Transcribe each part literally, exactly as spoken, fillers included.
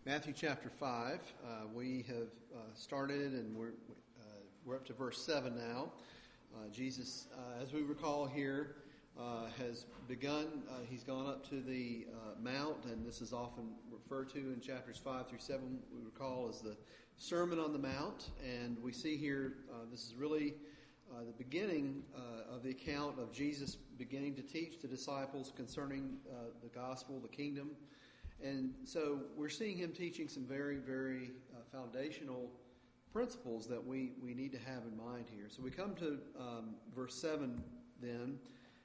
Matthew chapter five. Uh, we have uh, started and we're uh, we're up to verse seven now. Uh, Jesus, uh, as we recall here, uh, has begun. Uh, he's gone up to the uh, mount, and this is often referred to in chapters five through seven. We recall as the Sermon on the Mount, and we see here uh, this is really uh, the beginning uh, of the account of Jesus beginning to teach the disciples concerning uh, the gospel, the kingdom. And so we're seeing him teaching some very, very uh, foundational principles that we, we need to have in mind here. So we come to um, verse seven then,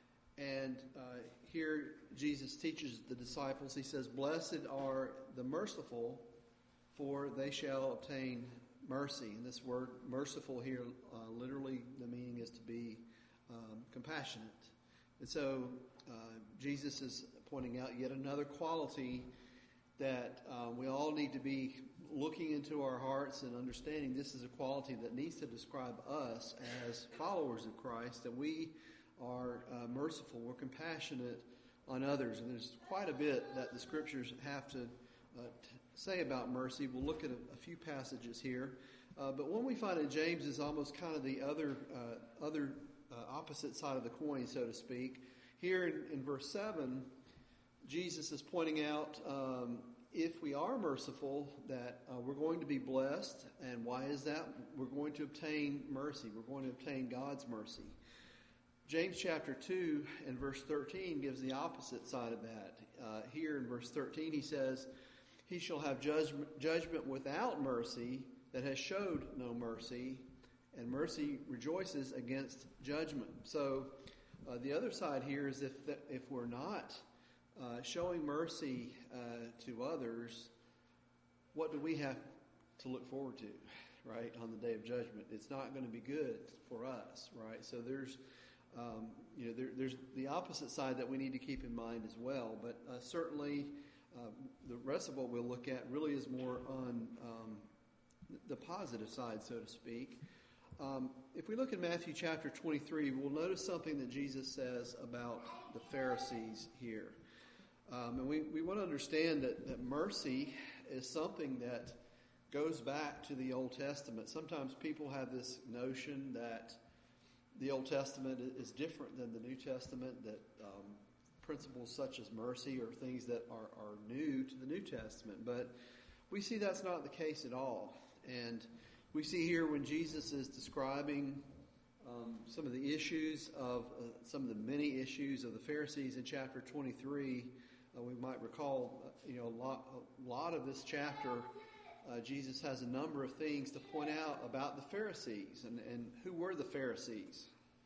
and uh, here Jesus teaches the disciples. He says, "Blessed are the merciful, for they shall obtain mercy." And this word merciful here, uh, literally the meaning is to be um, compassionate. And so uh, Jesus is pointing out yet another quality that uh, we all need to be looking into our hearts and understanding this is a quality that needs to describe us as followers of Christ, that we are uh, merciful, we're compassionate on others. And there's quite a bit that the Scriptures have to uh, t- say about mercy. We'll look at a, a few passages here. Uh, but one we find in James is almost kind of the other uh, other uh, opposite side of the coin, so to speak. Here in, in verse seven, Jesus is pointing out um, if we are merciful, that uh, we're going to be blessed. And why is that? We're going to obtain mercy. We're going to obtain God's mercy. James chapter two and verse thirteen gives the opposite side of that. Uh, here in verse thirteen he says, "He shall have judgment, judgment without mercy that has showed no mercy, and mercy rejoices against judgment." So uh, the other side here is if the, if we're not uh, showing mercy uh, to others, what do we have to look forward to, right, on the day of judgment? It's not going to be good for us, right? So there's, um, you know, there, there's the opposite side that we need to keep in mind as well. But uh, certainly, uh, the rest of what we'll look at really is more on um, the positive side, so to speak. Um, if we look at Matthew chapter twenty-three, we'll notice something that Jesus says about the Pharisees here. Um, and we, we want to understand that, that mercy is something that goes back to the Old Testament. Sometimes people have this notion that the Old Testament is different than the New Testament, that um, principles such as mercy are things that are, are new to the New Testament. But we see that's not the case at all. And we see here when Jesus is describing um, some of the issues of, uh, some of the many issues of the Pharisees in chapter twenty-three, uh, we might recall, uh, you know, a lot, a lot of this chapter, uh, Jesus has a number of things to point out about the Pharisees. And, and who were the Pharisees?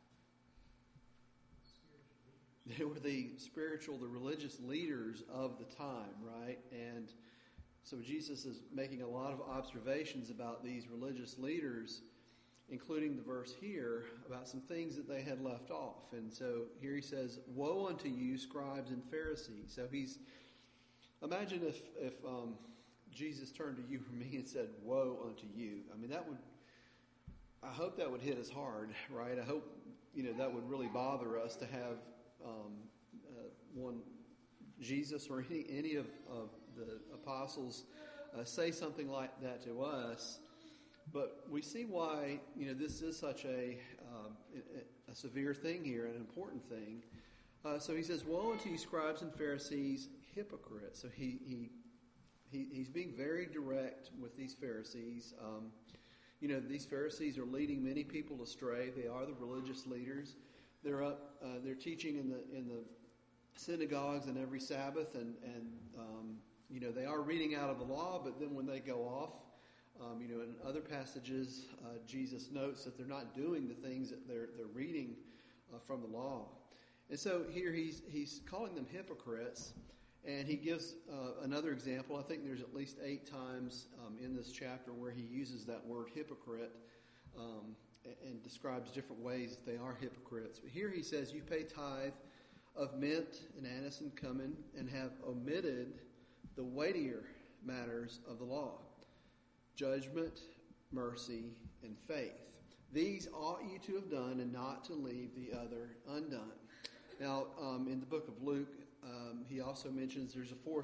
They were the spiritual, the religious leaders of the time, right? And so Jesus is making a lot of observations about these religious leaders, including the verse here about some things that they had left off. And so here he says, "Woe unto you, scribes and Pharisees." So he's, imagine if, if um, Jesus turned to you or me and said, "Woe unto you." I mean, that would, I hope that would hit us hard, right? I hope, you know, that would really bother us to have um, uh, one, Jesus or any, any of, of the apostles uh, say something like that to us. But we see why, you know, this is such a uh, a severe thing here, an important thing. Uh, so he says, "Woe unto you, scribes and Pharisees, hypocrites." So he he, he he's being very direct with these Pharisees. Um, you know, these Pharisees are leading many people astray. They are the religious leaders. They're up. Uh, they're teaching in the in the synagogues on every Sabbath, and and um, you know, they are reading out of the law. But then when they go off, Um, you know, in other passages, uh, Jesus notes that they're not doing the things that they're they're reading uh, from the law, and so here he's he's calling them hypocrites, and he gives uh, another example. I think there's at least eight times um, in this chapter where he uses that word hypocrite um, and, and describes different ways that they are hypocrites. But here he says, "You pay tithe of mint and anise and cumin, and have omitted the weightier matters of the law: judgment, mercy, and faith. These ought you to have done, and not to leave the other undone." Now, um, in the book of Luke, um, he also mentions there's a fourth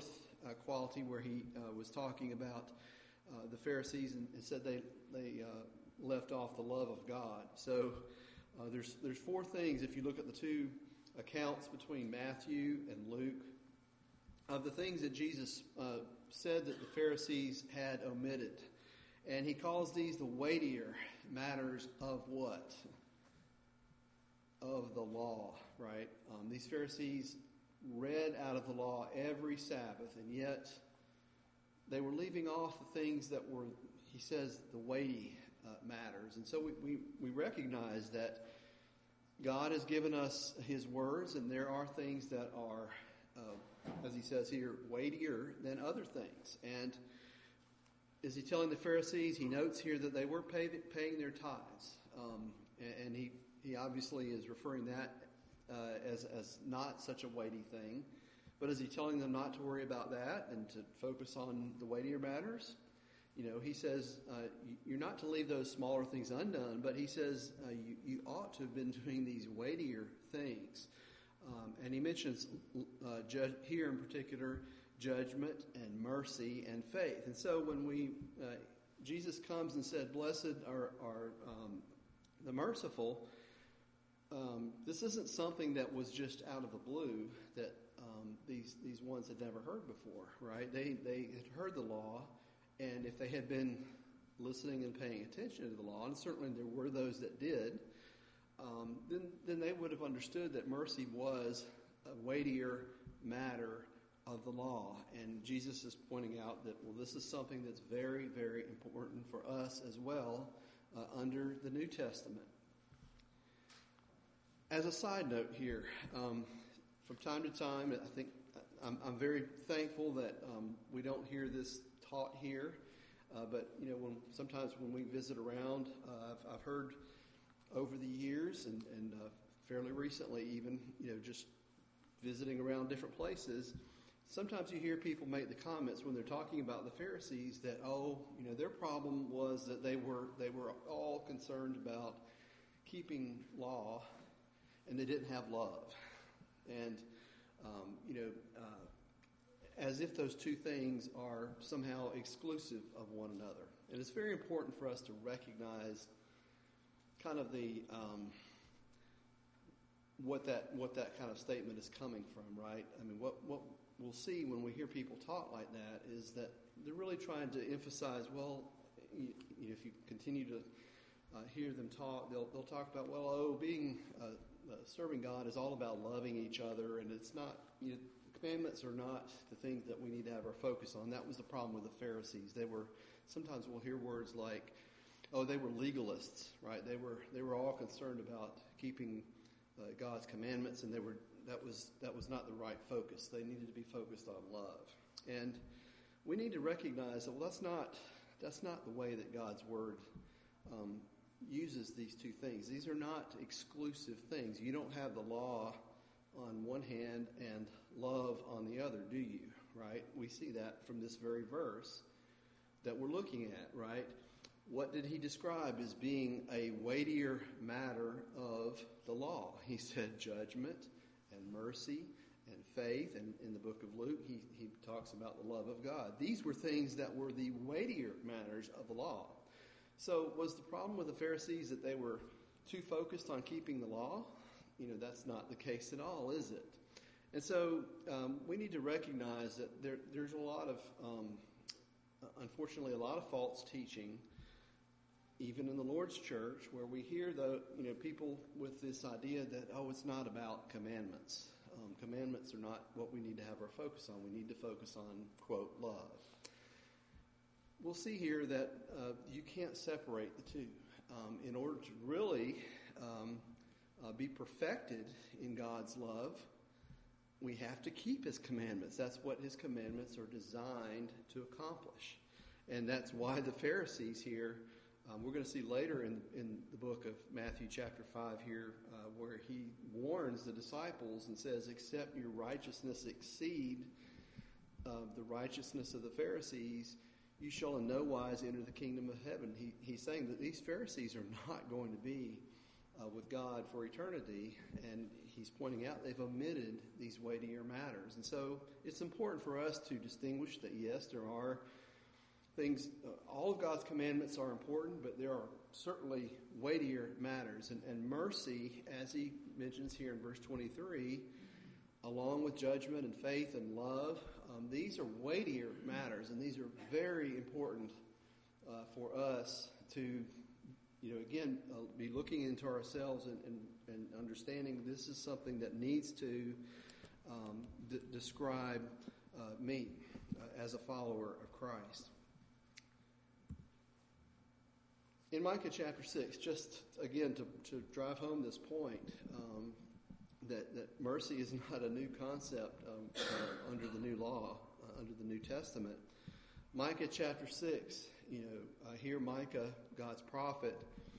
uh, quality where he uh, was talking about uh, the Pharisees and, and said they they uh, left off the love of God. So uh, there's there's four things if you look at the two accounts between Matthew and Luke of the things that Jesus uh, said that the Pharisees had omitted. And he calls these the weightier matters of what? Of the law, right? Um, these Pharisees read out of the law every Sabbath, and yet they were leaving off the things that were, he says, the weighty uh, matters. And so we, we, we recognize that God has given us his words, and there are things that are, uh, as he says here, weightier than other things. And is he telling the Pharisees? He notes here that they were pay, paying their tithes. Um, and, and he, he obviously is referring that uh, as, as not such a weighty thing. But is he telling them not to worry about that and to focus on the weightier matters? You know, he says uh, you're not to leave those smaller things undone, but he says uh, you, you ought to have been doing these weightier things. Um, and he mentions uh, ju- here in particular judgment and mercy and faith. And so when we uh, Jesus comes and said, "Blessed are, are um, the merciful," um, this isn't something that was just out of the blue that um, these these ones had never heard before, right? They they had heard the law. And if they had been listening and paying attention to the law, and certainly there were those that did, um, then, then they would have understood that mercy was a weightier matter of the law. And Jesus is pointing out that, well, this is something that's very, very important for us as well uh, under the New Testament. As a side note here, um, from time to time, I think I'm, I'm very thankful that um, we don't hear this taught here, uh, but you know, when sometimes when we visit around, uh, I've, I've heard over the years and, and uh, fairly recently, even you know, just visiting around different places. Sometimes you hear people make the comments when they're talking about the Pharisees that, oh, you know, their problem was that they were they were all concerned about keeping law, and they didn't have love, and um, you know. Uh, as if those two things are somehow exclusive of one another. And it's very important for us to recognize kind of the um, what that what that kind of statement is coming from, right? I mean, what, what we'll see when we hear people talk like that is that they're really trying to emphasize, well, you, you know, if you continue to uh, hear them talk, they'll they'll talk about, well, oh, being uh, uh, serving God is all about loving each other, and it's not, you know, commandments are not the things that we need to have our focus on. That was the problem with the Pharisees. They were, sometimes we'll hear words like, oh, they were legalists, right? They were they were all concerned about keeping uh, God's commandments, and they were that was that was not the right focus. They needed to be focused on love. And we need to recognize that, well, that's not that's not the way that God's Word um, uses these two things. These are not exclusive things. You don't have the law on one hand and love on the other, do you? Right? We see that from this very verse that we're looking at, right? What did he describe as being a weightier matter of the law? He said judgment and mercy and faith. And in the book of Luke, he, he talks about the love of God. These were things that were the weightier matters of the law. So was the problem with the Pharisees that they were too focused on keeping the law? You know, that's not the case at all, is it? And so um, we need to recognize that there, there's a lot of, um, unfortunately, a lot of false teaching, even in the Lord's church, where we hear, the, you know, people with this idea that, oh, it's not about commandments. Um, commandments are not what we need to have our focus on. We need to focus on, quote, love. We'll see here that uh, you can't separate the two. Um, in order to really um, uh, be perfected in God's love, we have to keep his commandments. That's what his commandments are designed to accomplish. And that's why the Pharisees here, um, we're going to see later in, in the book of Matthew chapter five here, uh, where he warns the disciples and says, except your righteousness exceed uh, the righteousness of the Pharisees, you shall in no wise enter the kingdom of heaven. He, he's saying that these Pharisees are not going to be uh, with God for eternity, and he's pointing out they've omitted these weightier matters. And so it's important for us to distinguish that, yes, there are things, uh, all of God's commandments are important, but there are certainly weightier matters. And, and mercy, as he mentions here in verse twenty-three, along with judgment and faith and love, um, these are weightier matters, and these are very important uh, for us to, you know, again, uh, be looking into ourselves and, and, and understanding this is something that needs to um, d- describe uh, me uh, as a follower of Christ. In Micah chapter six, just again to, to drive home this point, um, that, that mercy is not a new concept um, uh, under the new law, uh, under the New Testament. Micah chapter six, you know, uh, here Micah, God's prophet,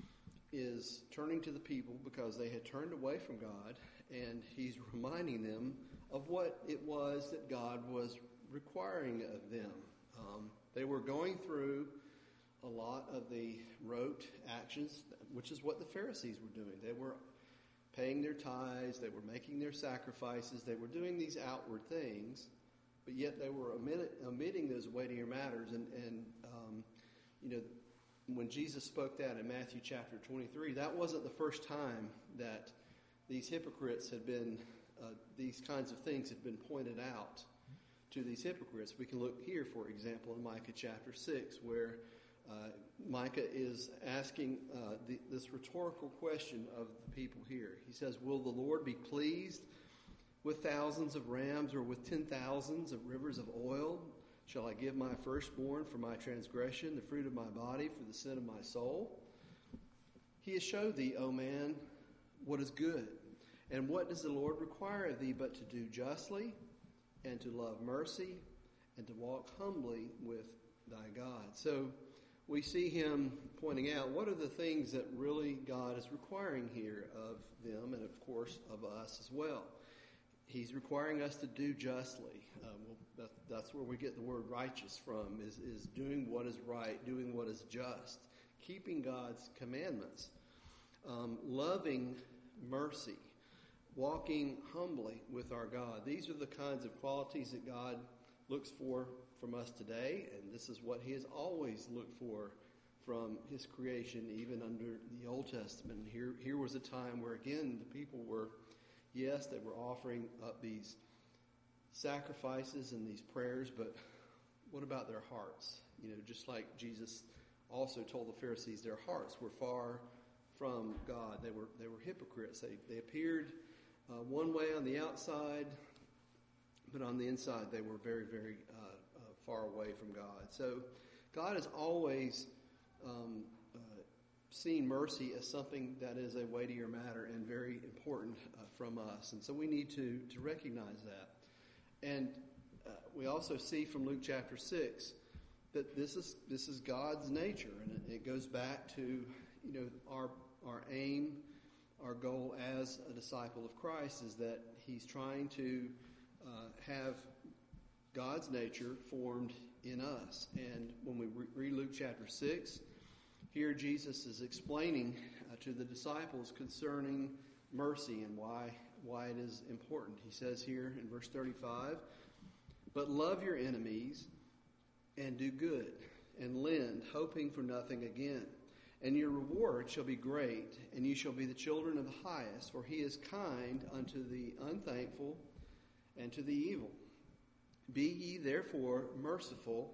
is turning to the people because they had turned away from God, and he's reminding them of what it was that God was requiring of them. Um, they were going through a lot of the rote actions, which is what the Pharisees were doing. They were paying their tithes, they were making their sacrifices, they were doing these outward things, but yet they were omitting those weightier matters. And, and um, you know, when Jesus spoke that in Matthew chapter twenty-three, that wasn't the first time that these hypocrites had been, uh, these kinds of things had been pointed out to these hypocrites. We can look here, for example, in Micah chapter six, where uh, Micah is asking uh, the, this rhetorical question of the people here. He says, "Will the Lord be pleased with thousands of rams or with ten thousands of rivers of oil? Shall I give my firstborn for my transgression, the fruit of my body for the sin of my soul? He has showed thee, O man, what is good. And what does the Lord require of thee but to do justly and to love mercy and to walk humbly with thy God?" So we see him pointing out what are the things that really God is requiring here of them and, of course, of us as well. He's requiring us to do justly. Um, well, that, that's where we get the word righteous from, is, is doing what is right, doing what is just, keeping God's commandments, um, loving mercy, walking humbly with our God. These are the kinds of qualities that God looks for from us today, and this is what he has always looked for from his creation, even under the Old Testament. And here, here was a time where, again, the people were, yes, they were offering up these sacrifices and these prayers, but what about their hearts? You know, just like Jesus also told the Pharisees, their hearts were far from God. They were they were hypocrites. They they appeared uh, one way on the outside, but on the inside they were very, very uh, uh, far away from God. So God has always um, uh, seen mercy as something that is a weightier matter and very important uh, from us. And so we need to, to recognize that. And uh, we also see from Luke chapter six that this is this is God's nature, and it, it goes back to, you know, our our aim, our goal as a disciple of Christ is that he's trying to uh, have God's nature formed in us. And when we re- read Luke chapter six, here Jesus is explaining uh, to the disciples concerning mercy and why why it is important. He says here in verse thirty-five, "But love your enemies and do good and lend, hoping for nothing again. And your reward shall be great, and you shall be the children of the highest, for he is kind unto the unthankful and to the evil. Be ye therefore merciful,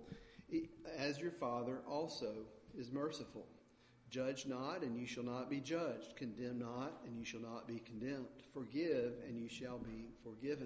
as your Father also is merciful. Judge not, and you shall not be judged. Condemn not, and you shall not be condemned. Forgive, and you shall be forgiven.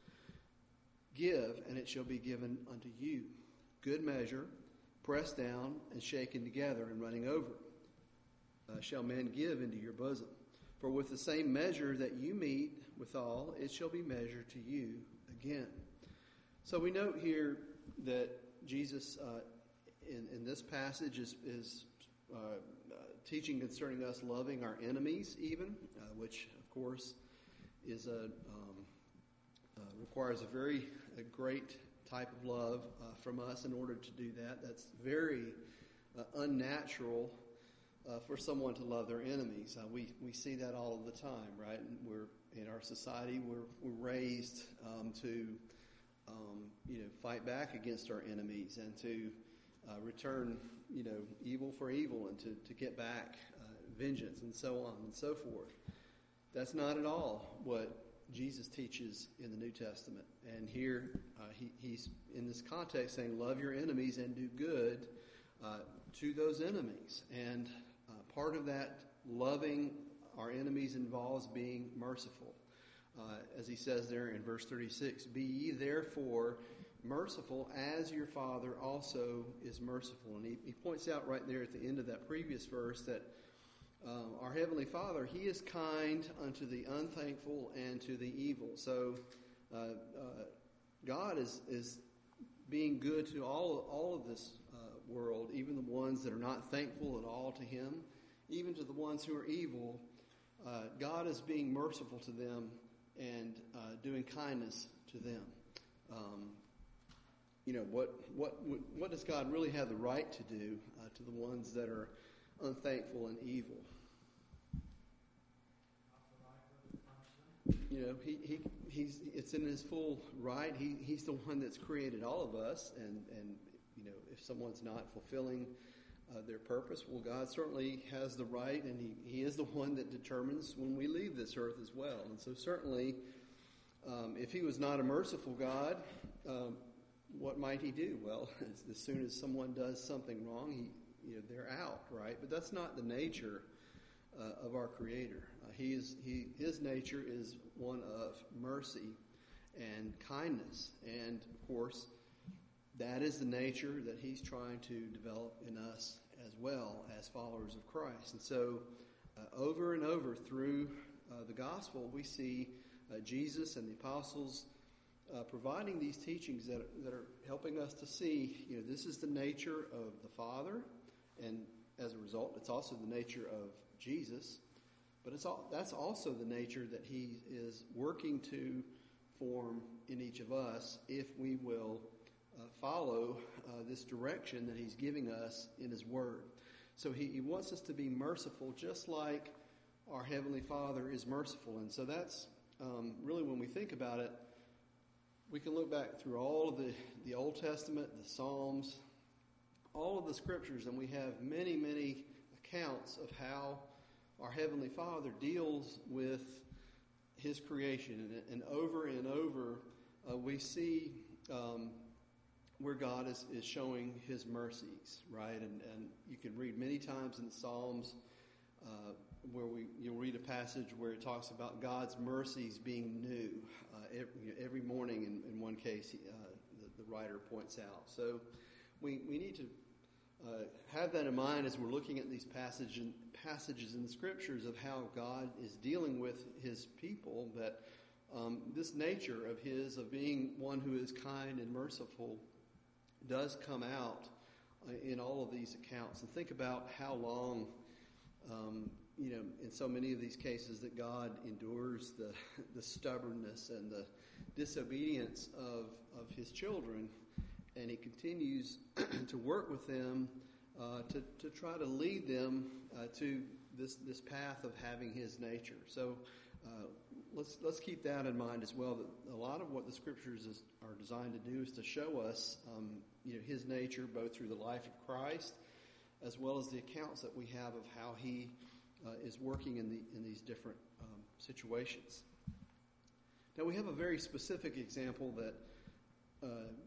Give, and it shall be given unto you. Good measure, pressed down and shaken together and running over, uh, shall men give into your bosom. For with the same measure that you meet withal, it shall be measured to you again." So we note here that Jesus, uh, in, in this passage, is, is uh, uh, teaching concerning us loving our enemies, even, uh, which, of course, is a um, uh, requires a very a great type of love uh, from us in order to do that. That's very uh, unnatural uh, for someone to love their enemies. Uh, we we see that all of the time, right? And we're in our society, we're we're raised um, to um, you know fight back against our enemies and to uh, return you know evil for evil and to to get back uh, vengeance and so on and so forth. That's not at all what Jesus teaches in the New Testament. And here uh, he, he's in this context saying, love your enemies and do good uh, to those enemies. And uh, part of that loving our enemies involves being merciful. Uh, as he says there in verse thirty-six, be ye therefore merciful as your Father also is merciful. And he, he points out right there at the end of that previous verse that Um, our Heavenly Father, He is kind unto the unthankful and to the evil. So uh, uh, God is is being good to all, all of this uh, world, even the ones that are not thankful at all to Him, even to the ones who are evil. Uh, God is being merciful to them and uh, doing kindness to them. Um, you know, what, what, what does God really have the right to do uh, to the ones that are unthankful and evil? You know, he, he he's it's in his full right. He he's the one that's created all of us, and, and you know, if someone's not fulfilling uh, their purpose, well, God certainly has the right, and he, he is the one that determines when we leave this earth as well. And so certainly, um, if He was not a merciful God, um, what might He do? Well, as, as soon as someone does something wrong, he you know they're out, right? But that's not the nature uh, of our Creator. Uh, he is he His nature is one of mercy and kindness, and of course, that is the nature that He's trying to develop in us as well as followers of Christ. And so, uh, over and over through uh, the gospel, we see uh, Jesus and the apostles Uh, providing these teachings that, that are helping us to see, you know, this is the nature of the Father, and as a result, it's also the nature of Jesus, but it's all, that's also the nature that He is working to form in each of us if we will uh, follow uh, this direction that He's giving us in His Word. So he, he wants us to be merciful just like our Heavenly Father is merciful, and so that's um, really, when we think about it, we can look back through all of the, the Old Testament, the Psalms, all of the Scriptures, and we have many, many accounts of how our Heavenly Father deals with His creation. And, and over and over, uh, we see um, where God is, is showing His mercies, right? And, and you can read many times in the Psalms uh, where we you'll read a passage where it talks about God's mercies being new uh, every, every morning. In, in one case, uh, the, the writer points out. So we we need to uh, have that in mind as we're looking at these passage in, passages in the Scriptures of how God is dealing with His people. That um, this nature of His of being one who is kind and merciful does come out uh, in all of these accounts. And think about how long. Um, you know, in so many of these cases that God endures the the stubbornness and the disobedience of, of His children, and He continues to work with them uh, to, to try to lead them uh, to this this path of having His nature. So uh, let's let's keep that in mind as well, that a lot of what the Scriptures is, are designed to do is to show us um, you know, His nature, both through the life of Christ as well as the accounts that we have of how He uh, is working in the in these different um, situations. Now, we have a very specific example that uh,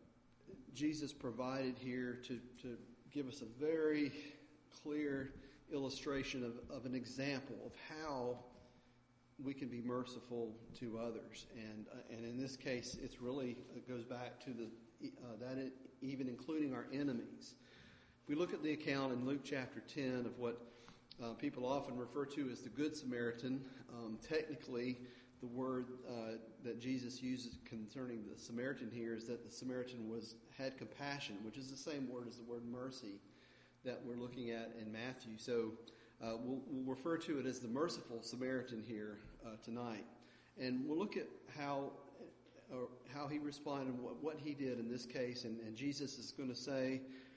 Jesus provided here to, to give us a very clear illustration of, of an example of how we can be merciful to others. And uh, and in this case, it's really, it goes back to the uh, that it, even including our enemies. If we look at the account in Luke chapter ten of what uh, people often refer to as the Good Samaritan, um, technically the word uh, that Jesus uses concerning the Samaritan here is that the Samaritan was had compassion, which is the same word as the word mercy that we're looking at in Matthew. So uh, we'll, we'll refer to it as the merciful Samaritan here uh, tonight. And we'll look at how or how he responded, what, what he did in this case. And, and Jesus is going to say,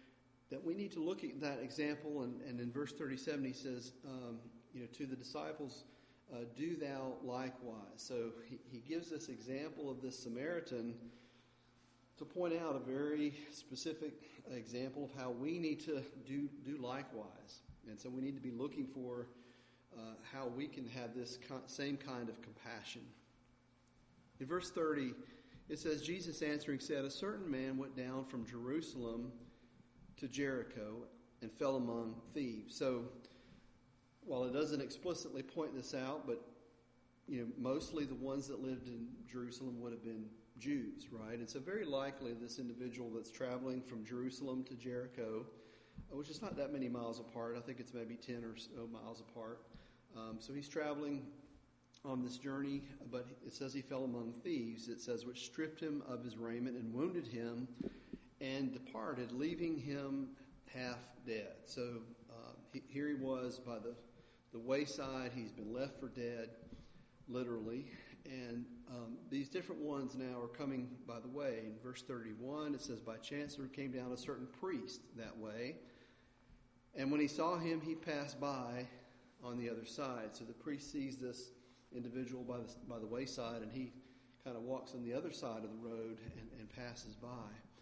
that we need to look at that example. And, and in verse thirty-seven, he says, um, you know, to the disciples, uh, do thou likewise. So he, he gives this example of this Samaritan to point out a very specific example of how we need to do, do likewise. And so we need to be looking for uh, how we can have this co- same kind of compassion. In verse thirty, it says, Jesus answering said, a certain man went down from Jerusalem to Jericho and fell among thieves. So while it doesn't explicitly point this out, but you know, mostly the ones that lived in Jerusalem would have been Jews, right? And so very likely this individual that's traveling from Jerusalem to Jericho, which is not that many miles apart, I think it's maybe ten or so miles apart. Um, so he's traveling on this journey, but it says he fell among thieves. It says, which stripped him of his raiment and wounded him and departed, leaving him half dead. So uh, he, here he was by the, the wayside. He's been left for dead, literally. And um, these different ones now are coming by the way. In verse thirty-one, it says, by chance there came down a certain priest that way. And when he saw him, he passed by on the other side. So the priest sees this individual by the, by the wayside, and he kind of walks on the other side of the road and, and passes by.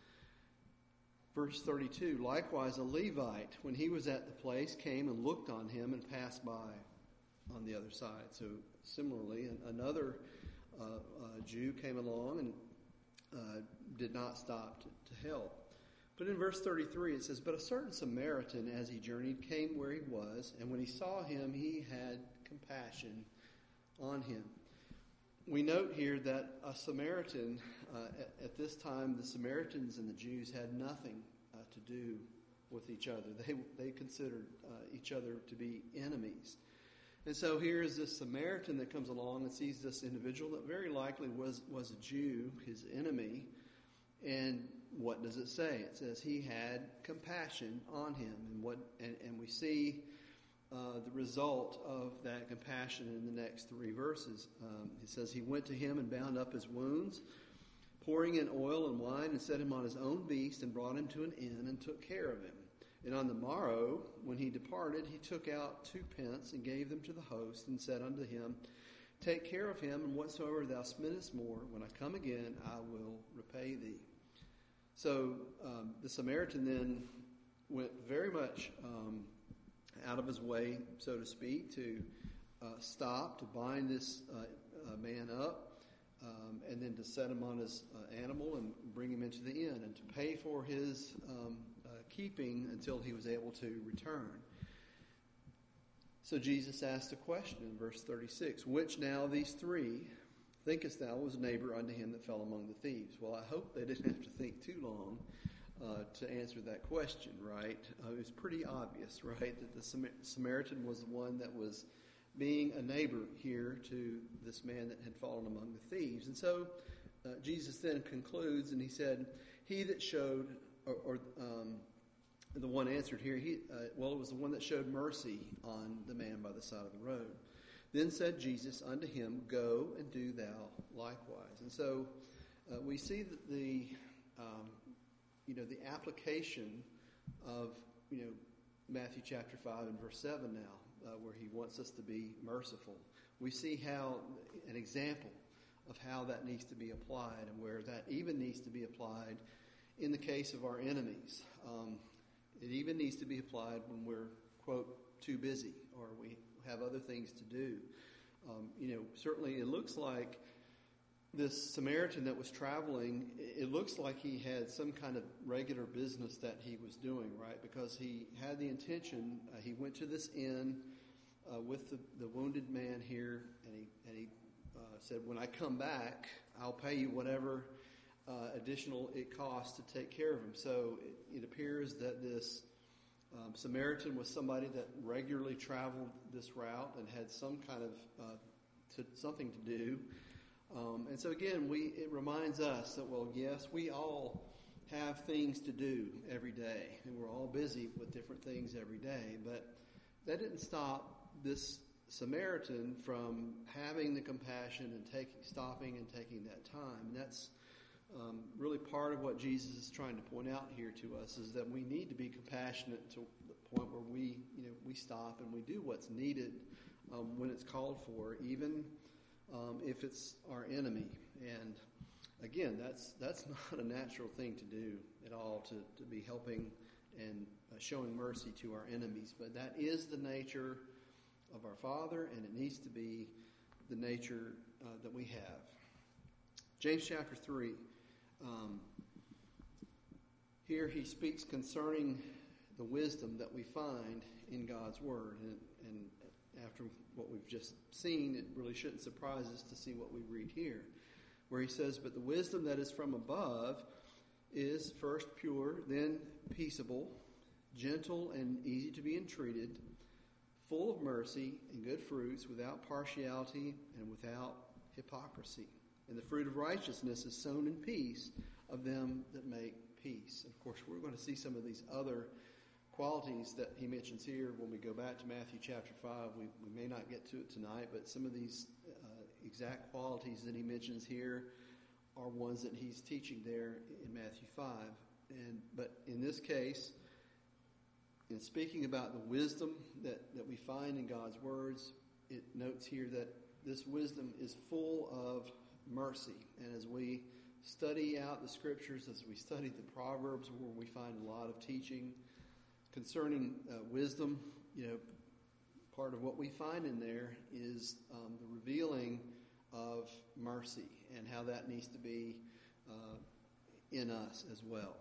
Verse thirty-two, likewise a Levite, when he was at the place, came and looked on him and passed by on the other side. So similarly, another uh, uh, Jew came along and uh, did not stop to, to help. But in verse thirty-three it says, but a certain Samaritan, as he journeyed, came where he was, and when he saw him, he had compassion on him. We note here that a Samaritan, uh, at, at this time, the Samaritans and the Jews had nothing uh, to do with each other. They they considered uh, each other to be enemies. And so here is this Samaritan that comes along and sees this individual that very likely was, was a Jew, his enemy. And what does it say? It says he had compassion on him. And what and, and we see uh, the result of that compassion in the next three verses. Um, it says he went to him and bound up his wounds, pouring in oil and wine, and set him on his own beast, and brought him to an inn and took care of him. And on the morrow, when he departed, he took out two pence and gave them to the host, and said unto him, take care of him, and whatsoever thou spendest more, when I come again, I will repay thee. So um, the Samaritan then went very much um, out of his way, so to speak, to uh, stop, to bind this uh, uh, man up, um, and then to set him on his uh, animal and bring him into the inn, and to pay for his um, uh, keeping until he was able to return. So Jesus asked a question in verse thirty-six, which now of these three thinkest thou was neighbor unto him that fell among the thieves? Well, I hope they didn't have to think too long uh, to answer that question, right? Uh, it was pretty obvious, right, that the Sam- Samaritan was the one that was being a neighbor here to this man that had fallen among the thieves. And so uh, Jesus then concludes, and he said, he that showed, or, or um, the one answered here, he uh, well, it was the one that showed mercy on the man by the side of the road. Then said Jesus unto him, go and do thou likewise. And so uh, we see that the, um, you know, the application of, you know, Matthew chapter five and verse seven now, uh, where he wants us to be merciful. We see how, an example of how that needs to be applied, and where that even needs to be applied in the case of our enemies. Um, it even needs to be applied when we're, quote, too busy, or we have other things to do. Um, you know, certainly it looks like this Samaritan that was traveling, it looks like he had some kind of regular business that he was doing, right? Because he had the intention, uh, he went to this inn uh, with the, the wounded man here, and he, and he uh, said, when I come back, I'll pay you whatever uh, additional it costs to take care of him. So it, it appears that this Um, Samaritan was somebody that regularly traveled this route and had some kind of uh, to, something to do. Um, and so again, we it reminds us that, well, yes, we all have things to do every day, and we're all busy with different things every day. But that didn't stop this Samaritan from having the compassion and taking, stopping and taking that time. And that's um, really part of what Jesus is trying to point out here to us is that we need to be compassionate to the point where we, you know, we stop and we do what's needed um, when it's called for, even um, if it's our enemy. And again, that's that's not a natural thing to do at all, to, to be helping and uh, showing mercy to our enemies. But that is the nature of our Father, and it needs to be the nature uh, that we have. James chapter three. Um, here he speaks concerning the wisdom that we find in God's Word. And, and after what we've just seen, it really shouldn't surprise us to see what we read here, where he says, "But the wisdom that is from above is first pure, then peaceable, gentle and easy to be entreated, full of mercy and good fruits, without partiality and without hypocrisy. And the fruit of righteousness is sown in peace of them that make peace." And of course, we're going to see some of these other qualities that he mentions here when we go back to Matthew chapter five. We, we may not get to it tonight, but some of these uh, exact qualities that he mentions here are ones that he's teaching there in Matthew five. And but in this case, in speaking about the wisdom that, that we find in God's words, it notes here that this wisdom is full of mercy. And as we study out the scriptures, as we study the Proverbs, where we find a lot of teaching concerning uh, wisdom, you know, part of what we find in there is um, the revealing of mercy and how that needs to be uh, in us as well.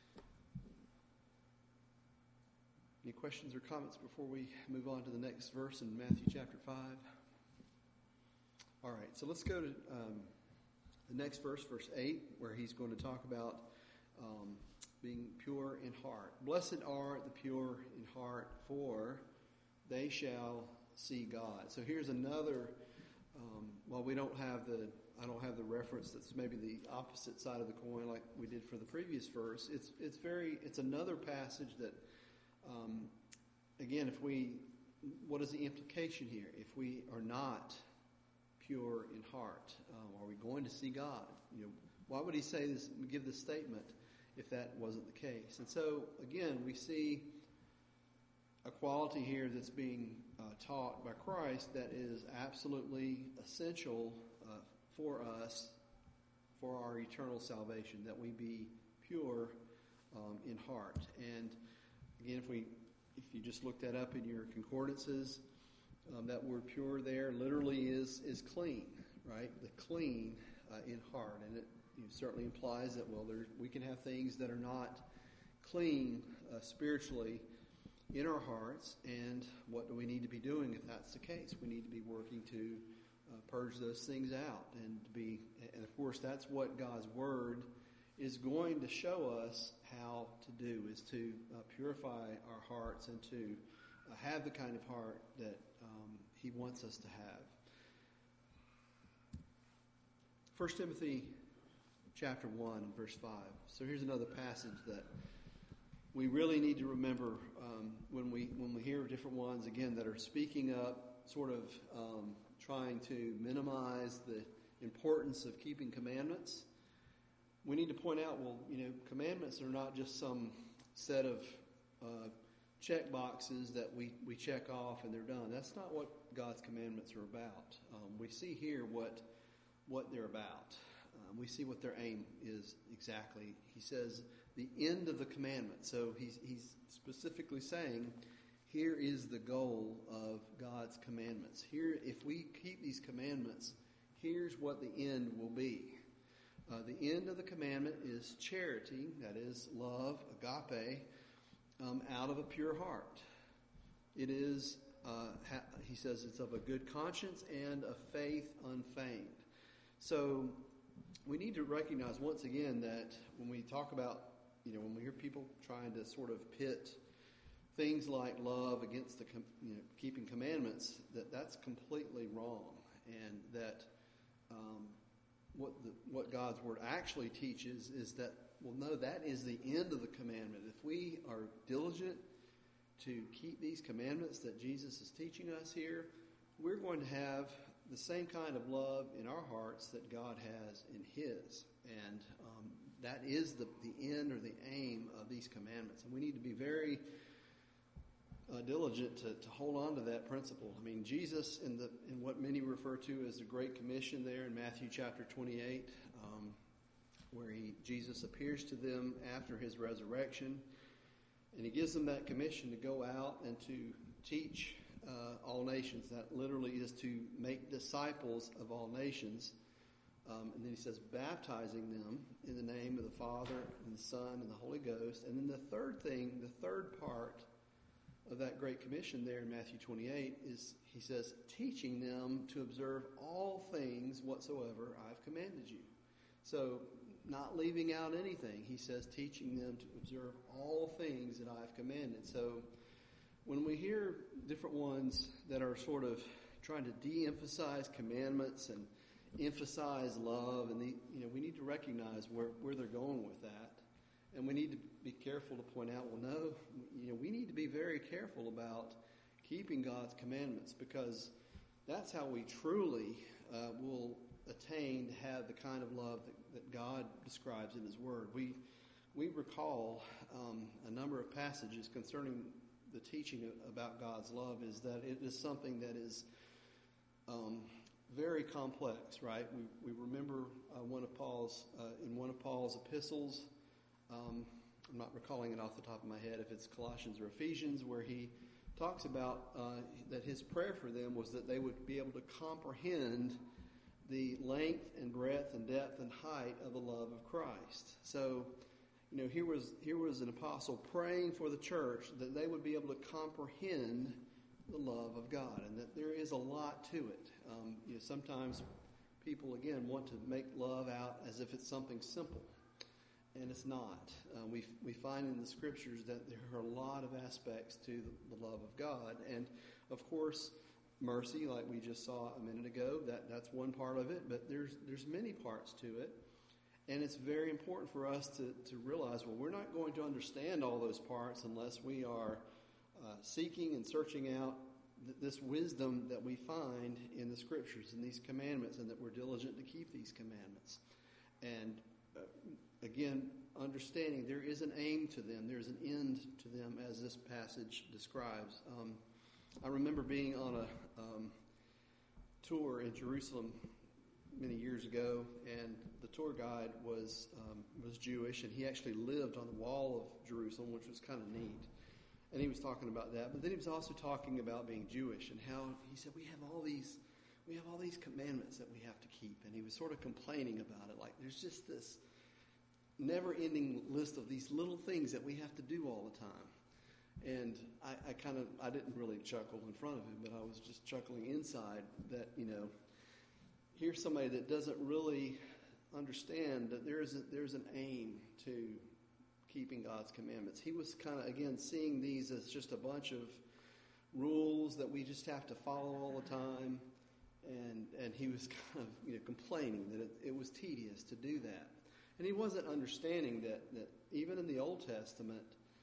Any questions or comments before we move on to the next verse in Matthew chapter five? All right, so let's go to um, the next verse, verse eight, where he's going to talk about um, being pure in heart. "Blessed are the pure in heart, for they shall see God." So here's another, um, while we don't have the, I don't have the reference that's maybe the opposite side of the coin like we did for the previous verse. It's it's very, it's another passage that, um, again, if we, what is the implication here? If we are not pure in heart, um, are we going to see God? You know, why would he say this, give this statement if that wasn't the case? And so, again, we see a quality here that's being uh, taught by Christ that is absolutely essential uh, for us, for our eternal salvation, that we be pure um, in heart. And again, if we, if you just look that up in your concordances, um, that word "pure" there literally is is clean, right? The clean uh, in heart, and it you know, certainly implies that well, there we can have things that are not clean uh, spiritually in our hearts, and what do we need to be doing if that's the case? We need to be working to uh, purge those things out, and to be, and of course, that's what God's Word is going to show us how to do, is to uh, purify our hearts and to uh, have the kind of heart that um, He wants us to have. First Timothy chapter one, verse five. So here's another passage that we really need to remember um, when we when we hear different ones, again, that are speaking up, sort of um, trying to minimize the importance of keeping commandments. We need to point out, well, you know, commandments are not just some set of uh, check boxes that we, we check off and they're done. That's not what God's commandments are about. Um, we see here what what they're about. Um, we see what their aim is exactly. He says the end of the commandment. So he's he's specifically saying, here is the goal of God's commandments. Here, if we keep these commandments, here's what the end will be. Uh, the end of the commandment is charity, that is love, agape, um, out of a pure heart. It is, uh, ha- he says, it's of a good conscience and a faith unfeigned. So we need to recognize once again that when we talk about, you know, when we hear people trying to sort of pit things like love against the, com- you know, keeping commandments, that that's completely wrong, and that um, what the, what God's Word actually teaches is that, well, no, that is the end of the commandment. If we are diligent to keep these commandments that Jesus is teaching us here, we're going to have the same kind of love in our hearts that God has in His. And um, that is the, the end or the aim of these commandments. And we need to be very uh, diligent to, to hold on to that principle. I mean, Jesus, in the in what many refer to as the Great Commission there in Matthew chapter twenty-eight, um, where he Jesus appears to them after His resurrection, and He gives them that commission to go out and to teach uh, all nations. That literally is to make disciples of all nations. Um, and then He says, baptizing them in the name of the Father and the Son and the Holy Ghost. And then the third thing, the third part of that Great Commission there in Matthew twenty-eight is, He says, teaching them to observe all things whatsoever I've commanded you. So, not leaving out anything. He says, teaching them to observe all things that I've commanded. So, when we hear different ones that are sort of trying to de-emphasize commandments and emphasize love, and the, you know, we need to recognize where, where they're going with that. And we need to be careful to point out, well, no, you know, we need to be very careful about keeping God's commandments, because that's how we truly uh, will attain to have the kind of love that, that God describes in His Word. We we recall um, a number of passages concerning the teaching about God's love is that it is something that is um, very complex, right? We we remember uh, one of Paul's uh, in one of Paul's epistles. Um, I'm not recalling it off the top of my head if it's Colossians or Ephesians, where he talks about uh, that his prayer for them was that they would be able to comprehend the length and breadth and depth and height of the love of Christ. So, you know, here was here was an apostle praying for the church that they would be able to comprehend the love of God, and that there is a lot to it. Um, you know, sometimes people, again, want to make love out as if it's something simple, and it's not. Uh, we we find in the Scriptures that there are a lot of aspects to the, the love of God, and of course, mercy, like we just saw a minute ago, that, that's one part of it, but there's there's many parts to it. And it's very important for us to, to realize, well, we're not going to understand all those parts unless we are uh, seeking and searching out th- this wisdom that we find in the Scriptures and these commandments, and that we're diligent to keep these commandments. And uh, again, understanding there is an aim to them, there's an end to them, as this passage describes. Um, I remember being on a um, tour in Jerusalem many years ago, and the tour guide was um, was Jewish, and he actually lived on the wall of Jerusalem, which was kind of neat. And he was talking about that, but then he was also talking about being Jewish and how he said we have all these we have all these commandments that we have to keep, and he was sort of complaining about it, like there's just this never-ending list of these little things that we have to do all the time. And I, I kind of, I didn't really chuckle in front of him, but I was just chuckling inside that, you know, here's somebody that doesn't really understand that there is a, there's an aim to keeping God's commandments. He was kind of, again, seeing these as just a bunch of rules that we just have to follow all the time. And and he was kind of, you know, complaining that it, it was tedious to do that. And he wasn't understanding that, that even in the Old Testament,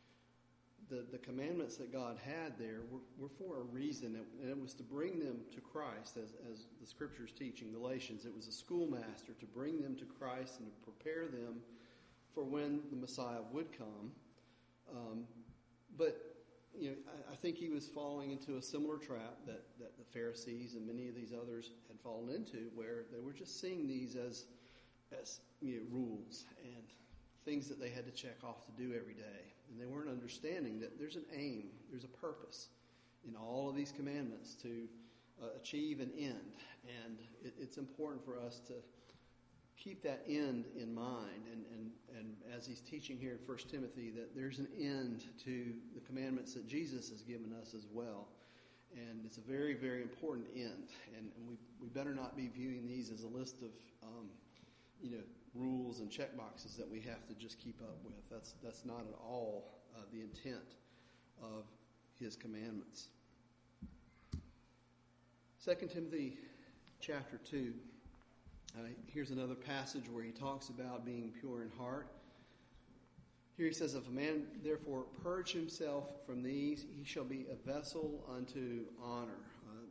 The, the commandments that God had there were, were for a reason, and it was to bring them to Christ, as, as the Scriptures teach in Galatians. It was a schoolmaster to bring them to Christ and to prepare them for when the Messiah would come. Um, but, you know, I, I think he was falling into a similar trap that, that the Pharisees and many of these others had fallen into, where they were just seeing these as, as you know, rules and things that they had to check off to do every day. And they weren't understanding that there's an aim, there's a purpose in all of these commandments to uh, achieve an end. And it, it's important for us to keep that end in mind. And, and, and as he's teaching here in First Timothy, that there's an end to the commandments that Jesus has given us as well. And it's a very, very important end. And, and we, we better not be viewing these as a list of, um, you know, rules and check boxes that we have to just keep up with. That's that's not at all uh, the intent of his commandments. Second Timothy chapter two. Uh, here's another passage where he talks about being pure in heart. Here he says, if a man therefore purge himself from these, he shall be a vessel unto honor. Uh,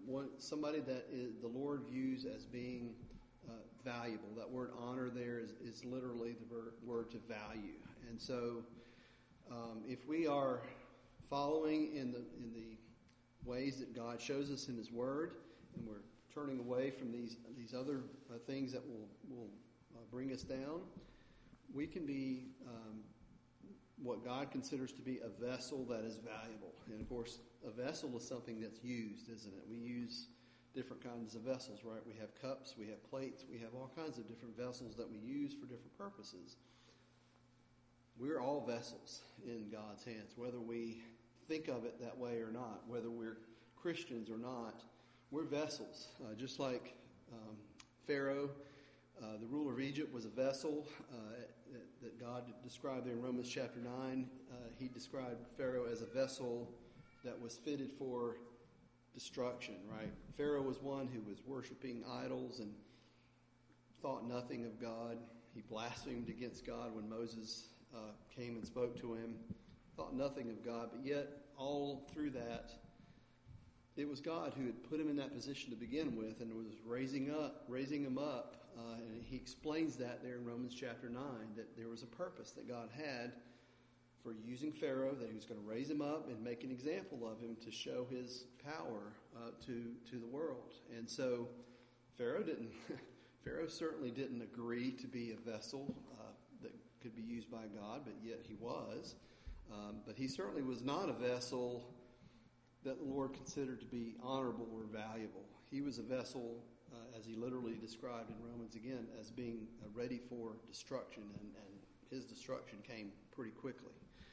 one, somebody that is, the Lord views as being uh, valuable. That word honor there is, is literally the ver- word to value. And so um, if we are following in the in the ways that God shows us in His Word, and we're turning away from these these other uh, things that will will uh, bring us down, we can be um, what God considers to be a vessel that is valuable. And of course, a vessel is something that's used, isn't it? We use different kinds of vessels, right? We have cups, we have plates, we have all kinds of different vessels that we use for different purposes. We're all vessels in God's hands, whether we think of it that way or not, whether we're Christians or not. We're vessels, uh, just like um, Pharaoh, uh, the ruler of Egypt, was a vessel uh, that, that God described there in Romans chapter nine. Uh, he described Pharaoh as a vessel that was fitted for destruction, right? Pharaoh was one who was worshiping idols and thought nothing of God. He blasphemed against God when Moses uh, came and spoke to him. Thought nothing of God, but yet all through that, it was God who had put him in that position to begin with and was raising up, raising him up. Uh, and he explains that there in Romans chapter nine, that there was a purpose that God had for using Pharaoh, that he was going to raise him up and make an example of him to show his power uh, to to the world. And so Pharaoh didn't, Pharaoh certainly didn't agree to be a vessel uh, that could be used by God, but yet he was. Um, but he certainly was not a vessel that the Lord considered to be honorable or valuable. He was a vessel, uh, as he literally described in Romans again, as being uh, ready for destruction, and, and his destruction came pretty quickly.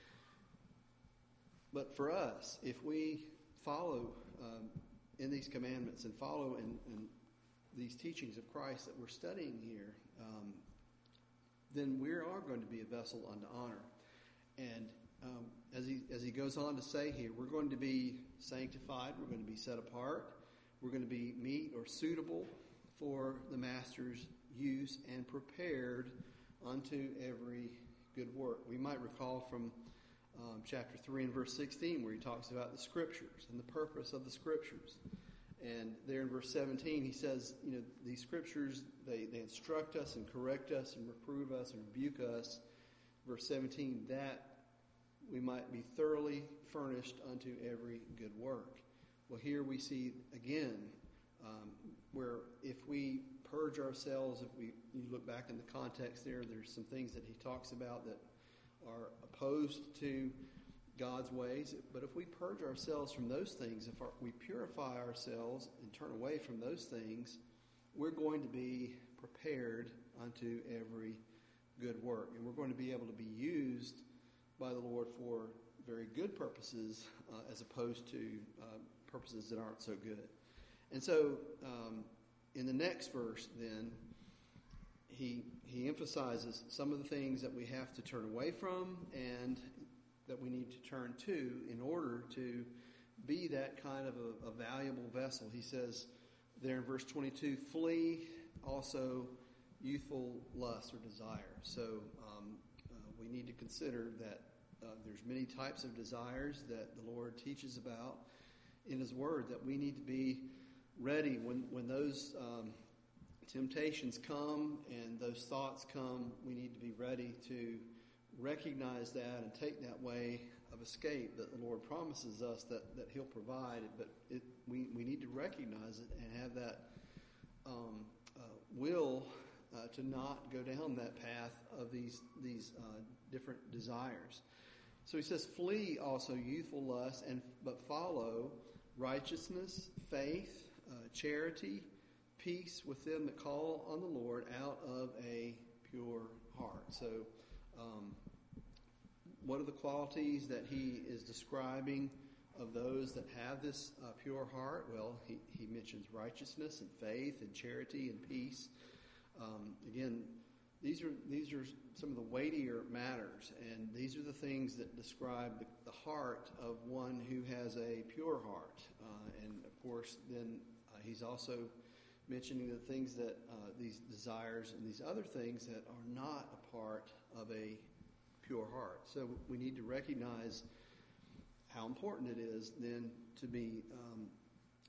But for us, if we follow um, in these commandments and follow in, in these teachings of Christ that we're studying here, um, then we are going to be a vessel unto honor. And um, as he as he goes on to say here, we're going to be sanctified, we're going to be set apart, we're going to be meet or suitable for the Master's use and prepared unto every good work. We might recall from um, chapter three and verse sixteen where he talks about the Scriptures and the purpose of the Scriptures. And there in verse seventeen he says, you know, these Scriptures, they, they instruct us and correct us and reprove us and rebuke us. Verse seventeen, that we might be thoroughly furnished unto every good work. Well, here we see again um, where if we purge ourselves, if we you look back in the context there, there's some things that he talks about that are opposed to God's ways. But if we purge ourselves from those things, if our, we purify ourselves and turn away from those things, we're going to be prepared unto every good work. And we're going to be able to be used by the Lord for very good purposes uh, as opposed to uh, purposes that aren't so good. And so um, in the next verse then, he he emphasizes some of the things that we have to turn away from and that we need to turn to in order to be that kind of a, a valuable vessel. He says there in verse twenty-two, flee also youthful lust or desire. So um, uh, we need to consider that uh, there's many types of desires that the Lord teaches about in His Word, that we need to be ready when, when those um, temptations come and those thoughts come. We need to be ready to recognize that and take that way of escape that the Lord promises us that, that He'll provide. But it, we, we need to recognize it and have that um, uh, will uh, to not go down that path of these these uh, different desires. So he says, flee also youthful lust, and but follow righteousness, faith, uh, charity, peace with them that call on the Lord out of a pure heart. So um, what are the qualities that he is describing of those that have this uh, pure heart? Well, he, he mentions righteousness and faith and charity and peace. Um, again, these are these are some of the weightier matters, and these are the things that describe the, the heart of one who has a pure heart. Uh, and of course, then uh, he's also mentioning the things that uh, these desires and these other things that are not a part of a pure heart. So we need to recognize how important it is then to be um,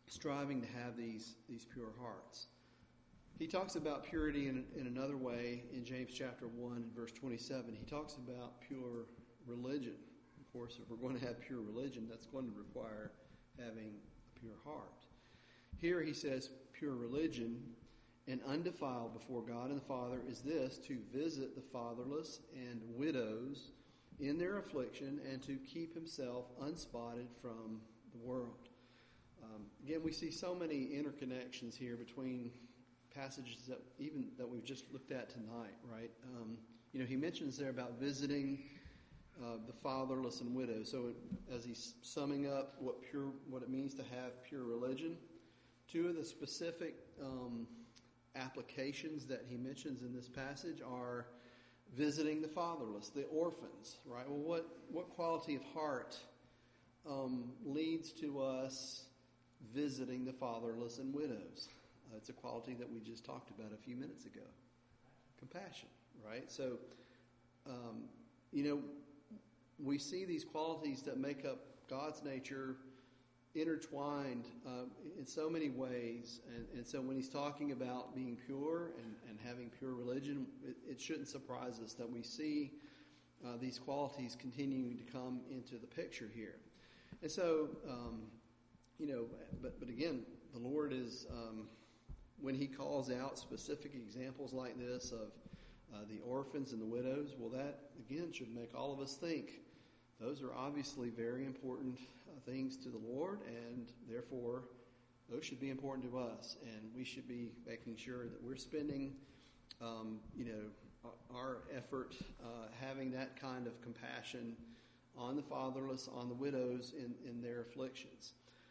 striving to have these, these pure hearts. He talks about purity in, in another way in James chapter one and verse twenty-seven. He talks about pure religion. Of course, if we're going to have pure religion, that's going to require having a pure heart. Here he says, pure religion and undefiled before God and the Father is this, to visit the fatherless and widows in their affliction and to keep himself unspotted from the world. Um, again, we see so many interconnections here between passages that even that we've just looked at tonight, right? Um, you know, he mentions there about visiting uh, the fatherless and widows. So, it, as he's summing up what pure, what it means to have pure religion, two of the specific um, applications that he mentions in this passage are visiting the fatherless, the orphans, right? Well, what what quality of heart um, leads to us visiting the fatherless and widows? Uh, it's a quality that we just talked about a few minutes ago. Compassion, right? So, um, you know, we see these qualities that make up God's nature intertwined uh, in so many ways. And, and so when he's talking about being pure and, and having pure religion, it, it shouldn't surprise us that we see uh, these qualities continuing to come into the picture here. And so, um, you know, but, but again, the Lord is... Um, when he calls out specific examples like this of uh, the orphans and the widows, well, that, again, should make all of us think those are obviously very important uh, things to the Lord, and therefore those should be important to us. And we should be making sure that we're spending, um, you know, our effort uh, having that kind of compassion on the fatherless, on the widows in, in their afflictions.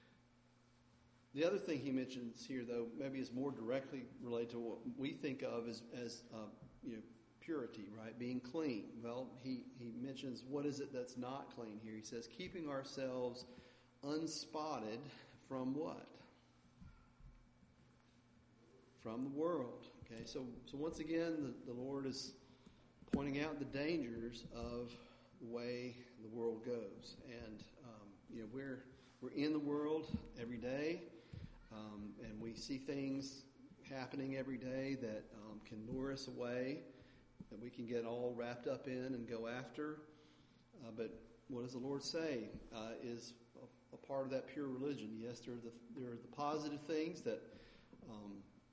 The other thing he mentions here, though, maybe is more directly related to what we think of as, as uh, you know, purity, right? Being clean. Well, he, he mentions what is it that's not clean here. He says, keeping ourselves unspotted from what? From the world. Okay, so so once again, the, the Lord is pointing out the dangers of the way the world goes. And, um, you know, we're, we're in the world every day. Um, and we see things happening every day that um, can lure us away, that we can get all wrapped up in and go after. Uh, but what does the Lord say uh, is a, a part of that pure religion? Yes, there are the, there are the positive things that, um,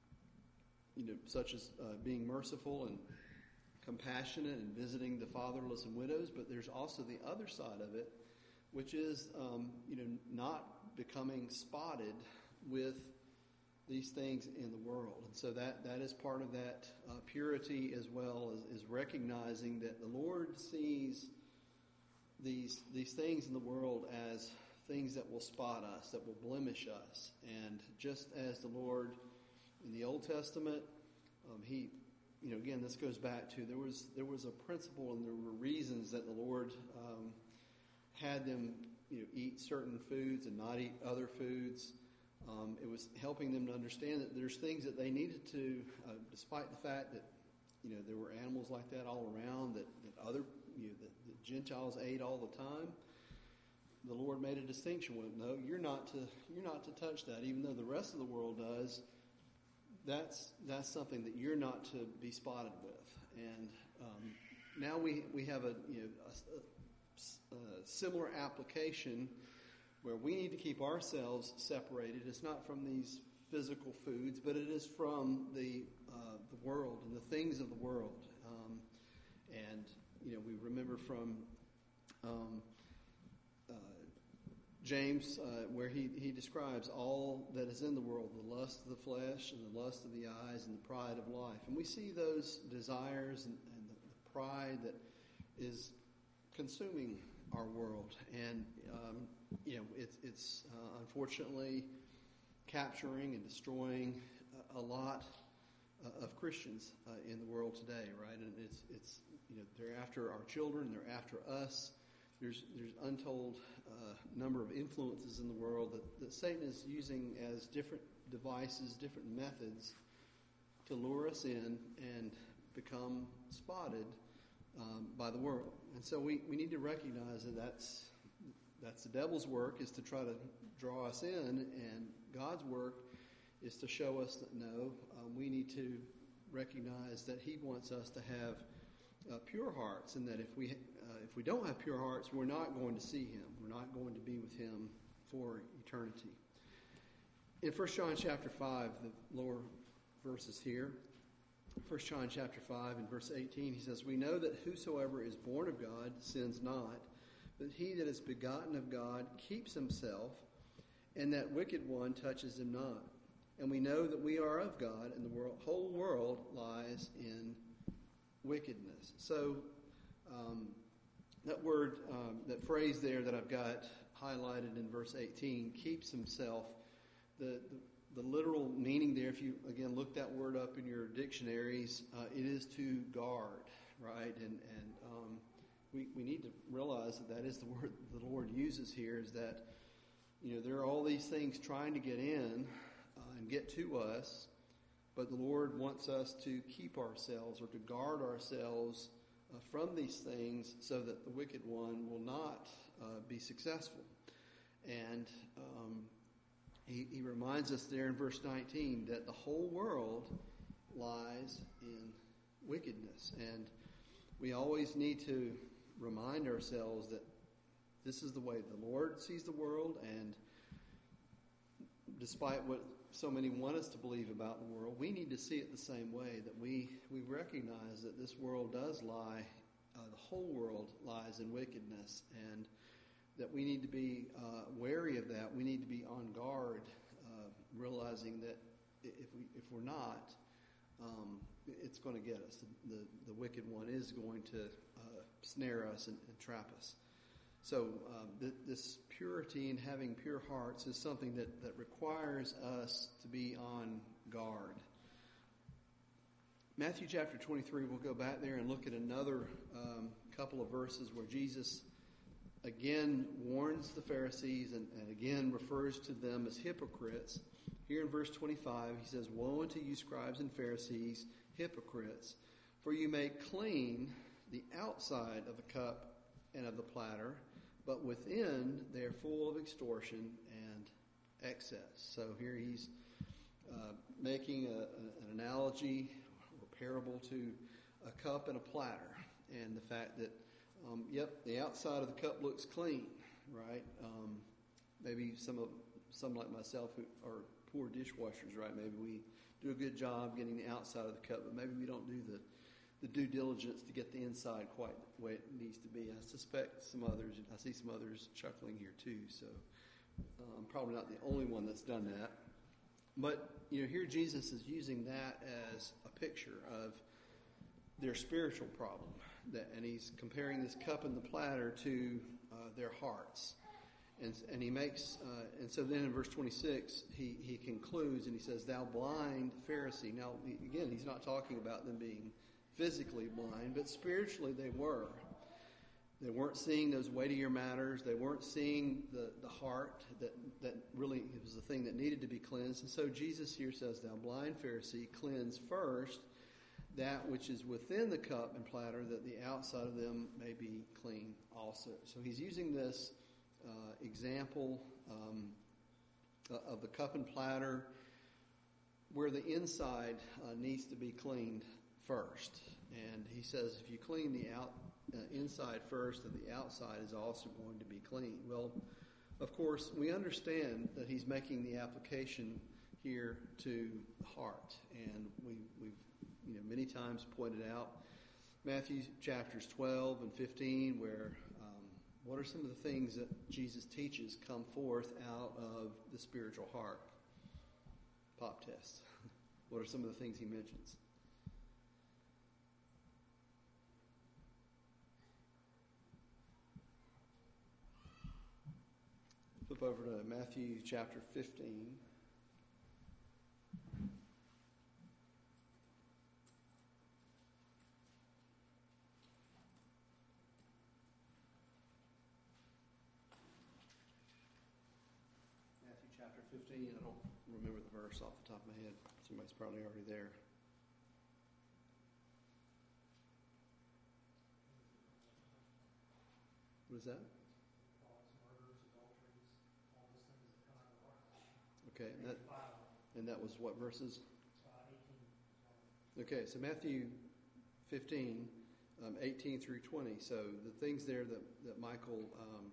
you know, such as uh, being merciful and compassionate and visiting the fatherless and widows. But there's also the other side of it, which is, um, you know, not becoming spotted with these things in the world. And so that, that is part of that uh, purity as well, as, is recognizing that the Lord sees these these things in the world as things that will spot us, that will blemish us. And just as the Lord in the Old Testament, um, he, you know, again, this goes back to there was there was a principle and there were reasons that the Lord um, had them, you know, eat certain foods and not eat other foods. Um, it was helping them to understand that there's things that they needed to, uh, despite the fact that, you know, there were animals like that all around that, that other, you know, that, that Gentiles ate all the time. The Lord made a distinction with, no, you're not to, you're not to touch that, even though the rest of the world does. That's that's something that you're not to be spotted with. And um, now we we have a you know a, a, a similar application, where we need to keep ourselves separated. It's not from these physical foods, but it is from the uh, the world and the things of the world. Um, and you know, we remember from um, uh, James, uh, where he, he describes all that is in the world, the lust of the flesh and the lust of the eyes and the pride of life. And we see those desires and, and the, the pride that is consuming our world. And um, you know, it's, it's uh, unfortunately capturing and destroying a, a lot uh, of Christians uh, in the world today, right? And it's, it's you know, they're after our children, they're after us. There's there's untold uh, number of influences in the world that, that Satan is using as different devices, different methods to lure us in and become spotted um, by the world. And so we, we need to recognize that that's that's the devil's work, is to try to draw us in, and God's work is to show us that no, um, we need to recognize that he wants us to have uh, pure hearts, and that if we uh, if we don't have pure hearts, we're not going to see him. We're not going to be with him for eternity. In First John chapter five, the lower verses here, First John chapter five and verse eighteen, he says, "We know that whosoever is born of God sins not, but he that is begotten of God keeps himself, and that wicked one touches him not. And we know that we are of God, and the world, whole world lies in wickedness." So um, that word, um, that phrase there that I've got highlighted in verse eighteen, keeps himself, the, the, the literal meaning there, if you, again, look that word up in your dictionaries, uh, it is to guard, right? And, and um, we, we need to realize that that is the word the Lord uses here, is that, you know, there are all these things trying to get in uh, and get to us, but the Lord wants us to keep ourselves or to guard ourselves uh, from these things so that the wicked one will not uh, be successful. And um, he, he reminds us there in verse nineteen that the whole world lies in wickedness. And we always need to remind ourselves that this is the way the Lord sees the world, and despite what so many want us to believe about the world, we need to see it the same way, that we, we recognize that this world does lie, uh, the whole world lies in wickedness, and that we need to be uh, wary of that. We need to be on guard, uh, realizing that if, we, if we're not, um, it's going to get us. The, the, the wicked one is going to uh, snare us and, and trap us. So um, th- this purity and having pure hearts is something that, that requires us to be on guard. Matthew chapter twenty-three, we'll go back there and look at another um, couple of verses where Jesus again warns the Pharisees and, and again refers to them as hypocrites. Here in verse twenty-five, he says, "Woe unto you, scribes and Pharisees, hypocrites, for you make clean the outside of the cup and of the platter, but within they are full of extortion and excess." So here he's uh, making a, a, an analogy or parable to a cup and a platter, and the fact that, um, yep, the outside of the cup looks clean, right? Um, maybe some of some like myself who are poor dishwashers, right? Maybe we do a good job getting the outside of the cup, but maybe we don't do the the due diligence to get the inside quite the way it needs to be. I suspect some others, I see some others chuckling here too, so uh, I'm probably not the only one that's done that. But, you know, here Jesus is using that as a picture of their spiritual problem, that, and he's comparing this cup and the platter to uh, their hearts. And, and he makes, uh, and so then in verse twenty-six, he, he concludes and he says, "Thou blind Pharisee." Now, he, again, he's not talking about them being physically blind, but spiritually they were. They weren't seeing those weightier matters. They weren't seeing the, the heart that, that really was the thing that needed to be cleansed. And so Jesus here says, "Thou blind Pharisee, cleanse first that which is within the cup and platter, that the outside of them may be clean also." So he's using this uh, example um, of the cup and platter where the inside uh, needs to be cleaned first. And he says if you clean the out uh, inside first, then the outside is also going to be clean. Well, of course, we understand that he's making the application here to the heart. And we, we've you know, many times pointed out Matthew chapters twelve and fifteen, where um, what are some of the things that Jesus teaches come forth out of the spiritual heart? Pop test. What are some of the things he mentions? Flip over to Matthew chapter fifteen. Matthew chapter fifteen. I don't remember the verse off the top of my head. Somebody's probably already there. What is that? False martyrs. Okay, and that, and that was what verses? Okay, so Matthew fifteen, um, eighteen through twenty. So the things there that, that Michael um,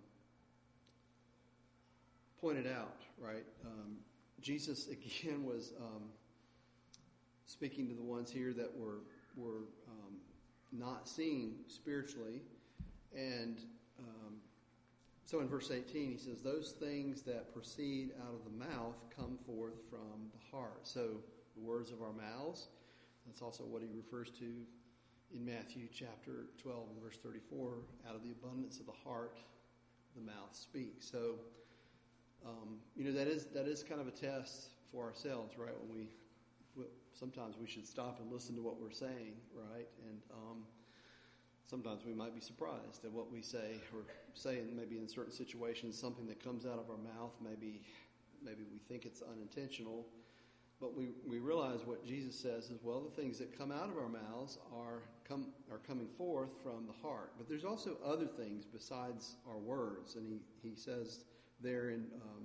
pointed out, right? Um, Jesus, again, was um, speaking to the ones here that were, were um, not seeing spiritually. And um, so in verse eighteen, he says, those things that proceed out of the mouth come forth from the heart. So the words of our mouths, that's also what he refers to in Matthew chapter twelve and verse thirty-four. Out of the abundance of the heart, the mouth speaks. So, um, you know, that is that is kind of a test for ourselves, right? When we, sometimes we should stop and listen to what we're saying, right? And um, sometimes we might be surprised at what we say or say, maybe in certain situations, something that comes out of our mouth, maybe maybe we think it's unintentional. But we, we realize what Jesus says is, well, the things that come out of our mouths are come are coming forth from the heart. But there's also other things besides our words. And he, he says there in um,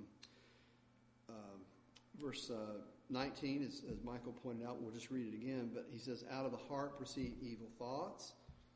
uh, verse uh, nineteen, as, as Michael pointed out, we'll just read it again, but he says, out of the heart proceed evil thoughts,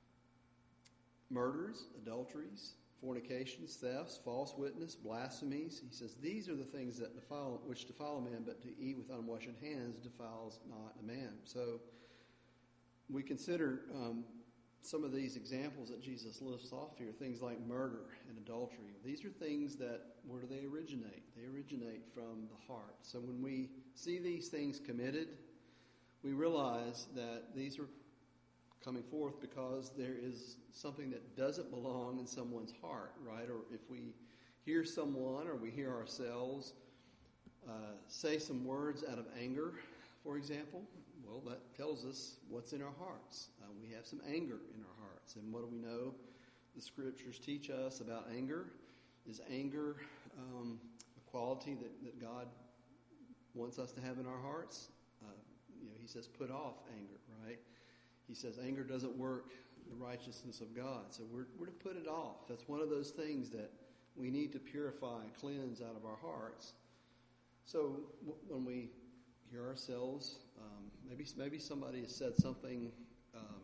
murders, adulteries, fornications, thefts, false witness, blasphemies. He says these are the things that defile, which defile a man, but to eat with unwashed hands defiles not a man. So we consider um, some of these examples that Jesus lists off here, things like murder and adultery. These are things that, where do they originate? They originate from the heart. So when we see these things committed, we realize that these are coming forth because there is something that doesn't belong in someone's heart, right? Or if we hear someone or we hear ourselves uh, say some words out of anger, for example, well, that tells us what's in our hearts. Uh, we have some anger in our hearts. And what do we know the Scriptures teach us about anger? Is anger um, a quality that, that God wants us to have in our hearts? Uh, you know, he says, put off anger, right? He says anger doesn't work the righteousness of God. So we're, we're to put it off. That's one of those things that we need to purify and cleanse out of our hearts. So w- when we hear ourselves, um, maybe maybe somebody has said something um,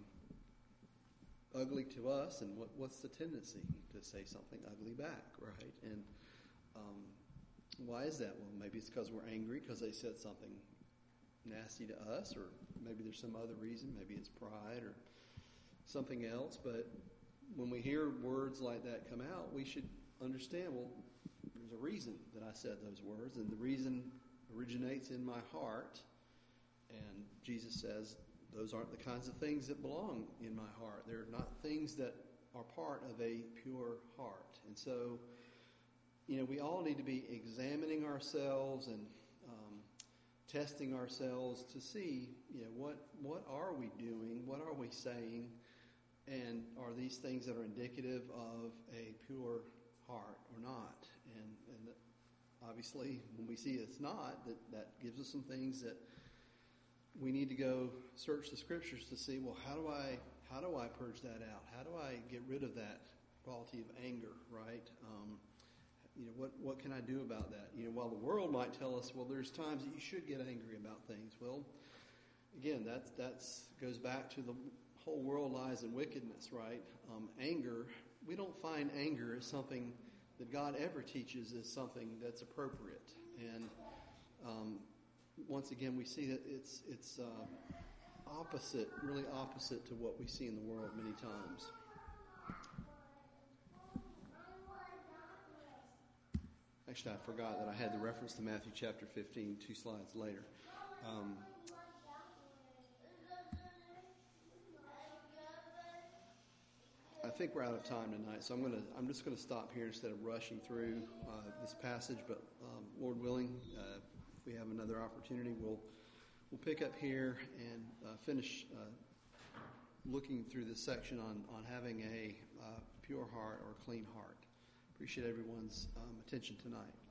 ugly to us, and what, what's the tendency to say something ugly back, right? And um, why is that? Well, maybe it's because we're angry because they said something nasty to us, or maybe there's some other reason. Maybe it's pride or something else. But when we hear words like that come out, we should understand, well, there's a reason that I said those words, and the reason originates in my heart. And Jesus says those aren't the kinds of things that belong in my heart. They're not things that are part of a pure heart. And so, you know, we all need to be examining ourselves and um, testing ourselves to see, you know, what what are we doing? What are we saying? And are these things that are indicative of a pure heart or not? And, and obviously, when we see it's not, that, that gives us some things that we need to go search the Scriptures to see, well, how do I how do I purge that out? How do I get rid of that quality of anger, right? Um, you know, what, what can I do about that? You know, while the world might tell us, well, there's times that you should get angry about things. Well, again, that's that's goes back to the whole world lies in wickedness, right? Um, anger, we don't find anger as something that God ever teaches as something that's appropriate. And um, once again, we see that it's it's uh, opposite, really opposite to what we see in the world many times. Actually, I forgot that I had the reference to Matthew chapter fifteen two slides later. Um, I think we're out of time tonight, so I'm going to I'm just going to stop here instead of rushing through uh, this passage. But um, Lord willing, uh, if we have another opportunity, we'll we'll pick up here and uh, finish uh, looking through this section on on having a uh, pure heart or a clean heart. Appreciate everyone's um, attention tonight.